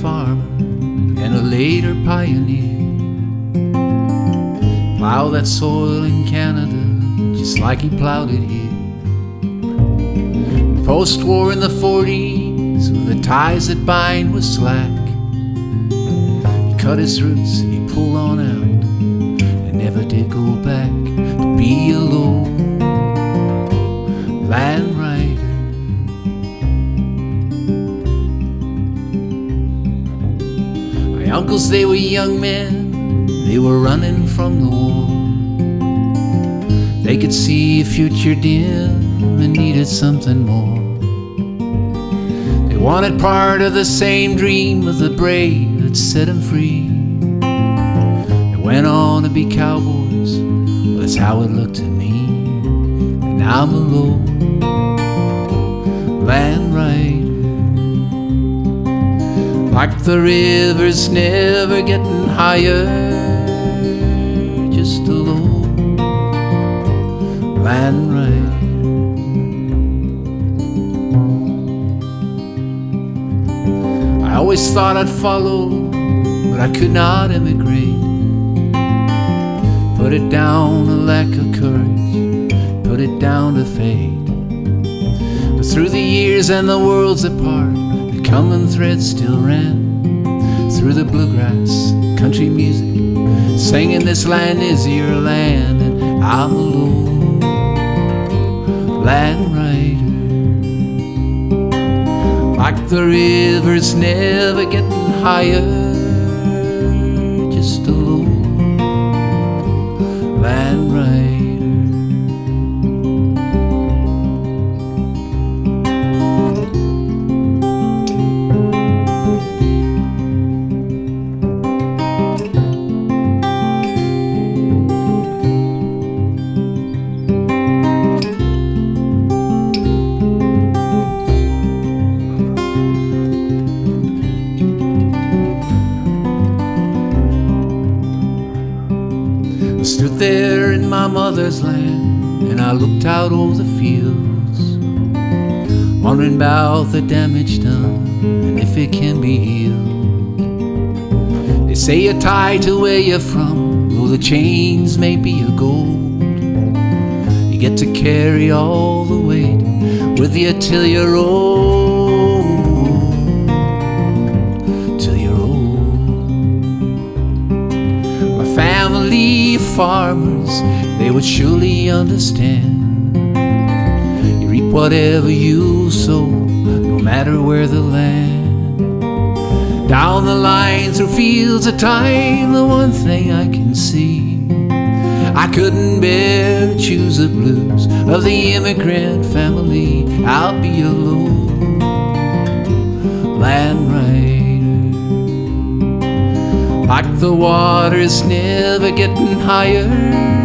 farmer and a later pioneer. Plow that soil in Canada just like he plowed it here. Post-war in the 40s, the ties that bind was slack. He cut his roots and he pulled on out and never did go back to be a low land rider. My uncles, they were young men, they were running from the war. They could see a future dim and needed something more. They wanted part of the same dream of the brave that set them free. They went on to be cowboys, well, that's how it looked to me. And I'm a low land rider, like the river's never getting higher, just a low land rider. I always thought I'd follow, but I could not emigrate. Put it down to lack of courage, put it down to fate. But through the years and the worlds apart, the common thread still ran through the bluegrass, country music, singing this land is your land, and I'm a low land rider. Like the river's never getting higher, just a low land rider. I stood there in my mother's land and I looked out over the fields, wondering about the damage done and if it can be healed. They say you're tied to where you're from, though the chains may be of gold. You get to carry all the weight with you till you're old, till you're old. My family farmers, they would surely understand. You reap whatever you sow, no matter where the land. Down the line through fields of time, the one thing I can see, I couldn't bear to choose the blues of the immigrant family. I'll be a low land rider, like the water's never getting higher,